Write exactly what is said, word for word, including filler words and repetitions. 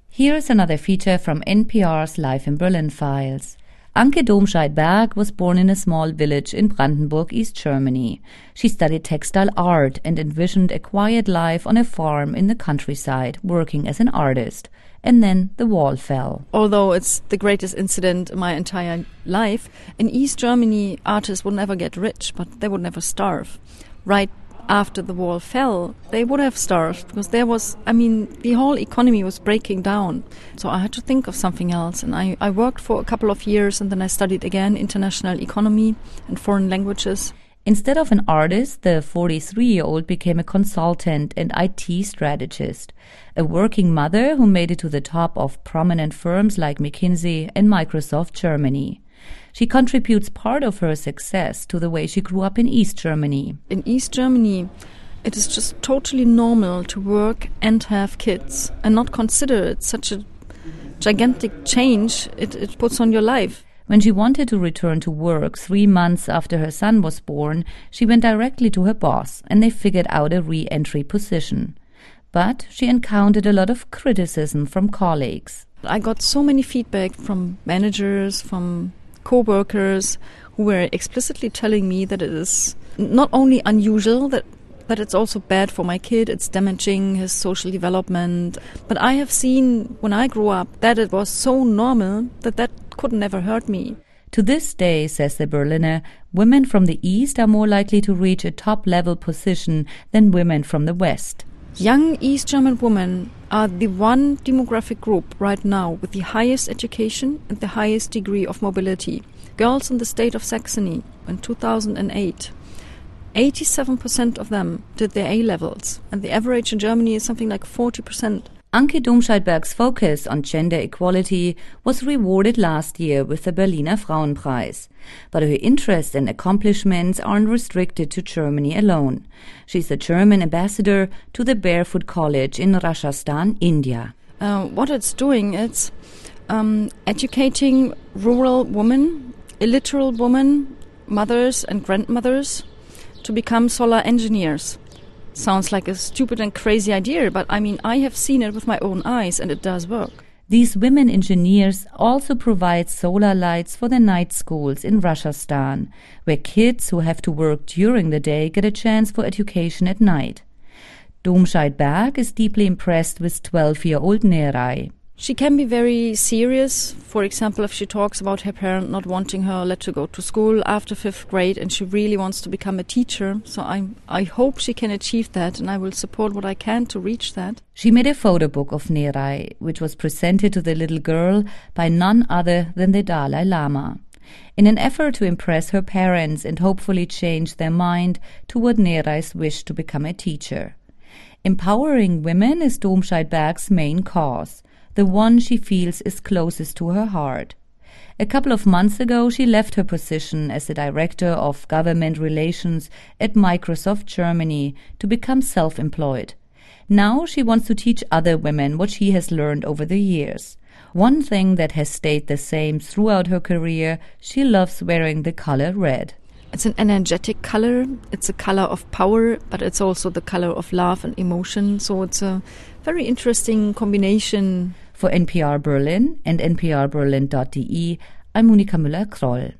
Here's another feature from N P R's Life in Berlin files. Anke Domscheit-Berg was born in a small village in Brandenburg, East Germany. She studied textile art and envisioned a quiet life on a farm in the countryside, working as an artist. And then the wall fell. Although it's the greatest incident in my entire life, in East Germany, artists would never get rich, but they would never starve. Right after the wall fell, they would have starved because there was, I mean, the whole economy was breaking down. So I had to think of something else. And I, I worked for a couple of years and then I studied again international economy and foreign languages. Instead of an artist, the forty-three-year-old became a consultant and I T strategist, a working mother who made it to the top of prominent firms like McKinsey and Microsoft Germany. She contributes part of her success to the way she grew up in East Germany. In East Germany, it is just totally normal to work and have kids and not consider it such a gigantic change it, it puts on your life. When she wanted to return to work three months after her son was born, she went directly to her boss and they figured out a re-entry position. But she encountered a lot of criticism from colleagues. I got so many feedback from managers, from co-workers who were explicitly telling me that it is not only unusual, that but it's also bad for my kid, it's damaging his social development. But I have seen, when I grew up, that it was so normal that that could never hurt me. To this day, says the Berliner, women from the East are more likely to reach a top-level position than women from the West. Young East German women are the one demographic group right now with the highest education and the highest degree of mobility. Girls in the state of Saxony in two thousand eight, eighty-seven percent of them did their A-levels, and the average in Germany is something like forty percent. Anke Domscheit-Berg's focus on gender equality was rewarded last year with the Berliner Frauenpreis. But her interests and accomplishments aren't restricted to Germany alone. She's the German ambassador to the Barefoot College in Rajasthan, India. Uh, what it's doing, it's um, educating rural women, illiterate women, mothers and grandmothers to become solar engineers. Sounds like a stupid and crazy idea, but I mean, I have seen it with my own eyes and it does work. These women engineers also provide solar lights for the night schools in Rajasthan, where kids who have to work during the day get a chance for education at night. Domscheit-Berg is deeply impressed with twelve-year-old Nerai. She can be very serious. For example, if she talks about her parent not wanting her let her go to school after fifth grade and she really wants to become a teacher. So I I hope she can achieve that and I will support what I can to reach that. She made a photo book of Nerai, which was presented to the little girl by none other than the Dalai Lama, in an effort to impress her parents and hopefully change their mind toward Nerai's wish to become a teacher. Empowering women is Domscheit-Berg's main cause, the one she feels is closest to her heart. A couple of months ago, she left her position as the Director of Government Relations at Microsoft Germany to become self-employed. Now she wants to teach other women what she has learned over the years. One thing that has stayed the same throughout her career, she loves wearing the color red. It's an energetic color. It's a color of power, but it's also the color of love and emotion. So it's a very interesting combination. For N P R Berlin and N P R Berlin dot D E, I'm Monika Müller-Kroll.